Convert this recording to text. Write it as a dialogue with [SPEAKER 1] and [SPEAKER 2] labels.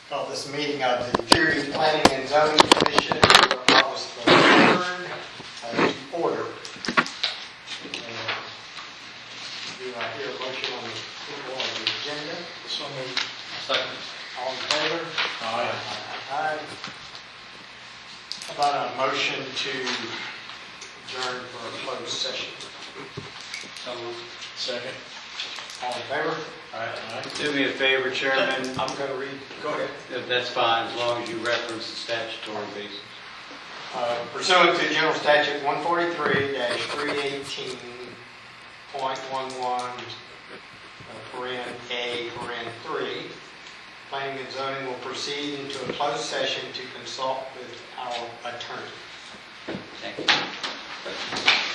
[SPEAKER 1] Call this meeting of the Erie Planning and Zoning Commission for August 3rd to order. Do I hear a motion on the approval of the agenda?
[SPEAKER 2] So moved. Second.
[SPEAKER 1] All in favor?
[SPEAKER 2] Aye.
[SPEAKER 1] Aye. How about a motion to adjourn for a closed session?
[SPEAKER 2] So moved. Second.
[SPEAKER 1] All in favor?
[SPEAKER 2] Aye.
[SPEAKER 3] Do me a favor, Chairman.
[SPEAKER 1] I'm going to read. Go ahead.
[SPEAKER 3] If that's fine, as long as you reference the statutory basis.
[SPEAKER 1] Pursuant to General Statute 143-318.11, A, 3, Planning and Zoning will proceed into a closed session to consult with our attorney.
[SPEAKER 3] Thank you.